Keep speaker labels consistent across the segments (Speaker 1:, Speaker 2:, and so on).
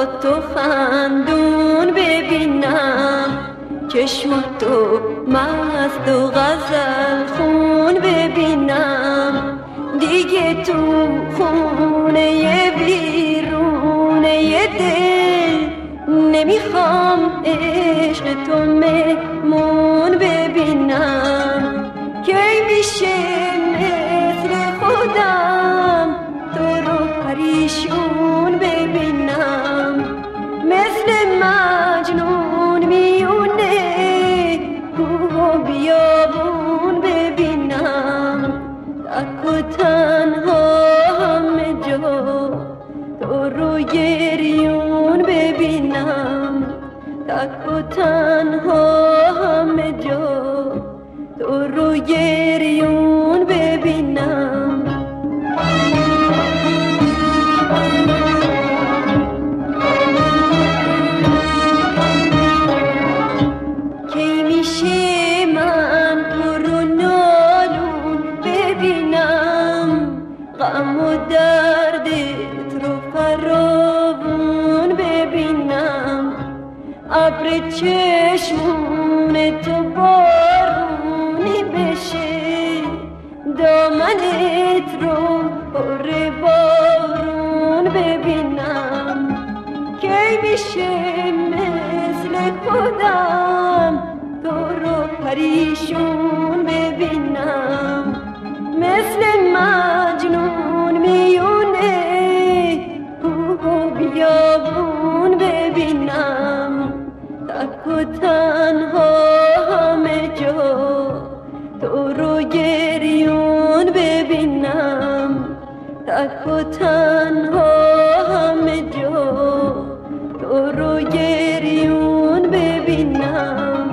Speaker 1: تو خندون ببینم، چشماتو مست و غزل خون ببینم. دیگه تو خونه بیرونه دل نمیخوام عشق تو مهمون ببینم. کی میشه مثل خودم تو رو پریشون ببینم، مثل مجنون میونه کوه و بیابون ببینم. تک و تنها همه جا تو رو گریون ببینم، تک و تنها همه جا تو رو گریون ببینم. کی میشه من تو رو نالون ببینم، غم و دردت رو فراوون ببینم. ابر چشمون تو بارونی بشه، دامنت رو پر بارون ببینم. کی میشه مثل خودم تو رو پریشون ببینم، مثل مجنون میونه کوه و بیابون ببینم. تک و تنها همه جا تو رو گریون ببینم، تک و تنها همه جا تو رو گریون ببینم.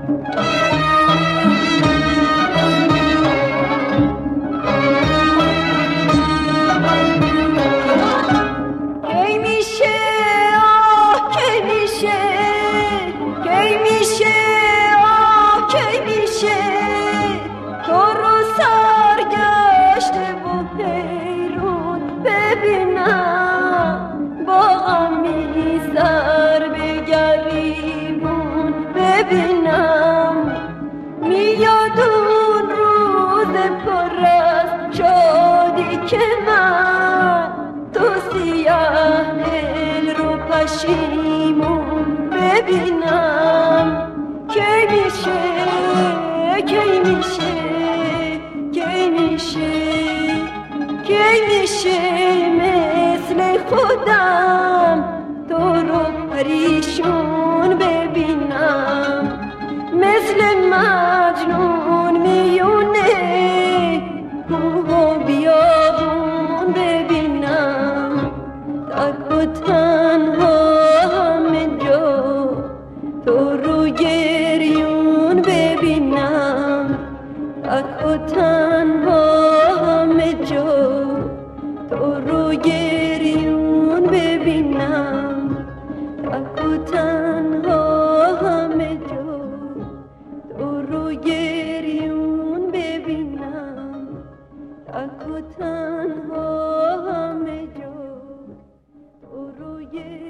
Speaker 1: کی میشه آه کی میشه، کی میشه آه کی میشه تو رو سرگشته و حیرون ببینم. با غمی سر به گریبون ببینم، میاد اون روز پر از شادی که من تو سیاه دل رو پشیمون ببینم. کی میشه کی میشه کی میشه کی میشه مثل خودم تو رو پریشون ببینم، مثل مجنون میونه کوه و بیابون ببینم. تک و تنها همه جا تو رو گریون ببینم، تک و تنها همه جا تو رو گریون ببینم، تک و تنها همه جا تو رو گریون ببینم، تک و تنها همه جا تو رو گریون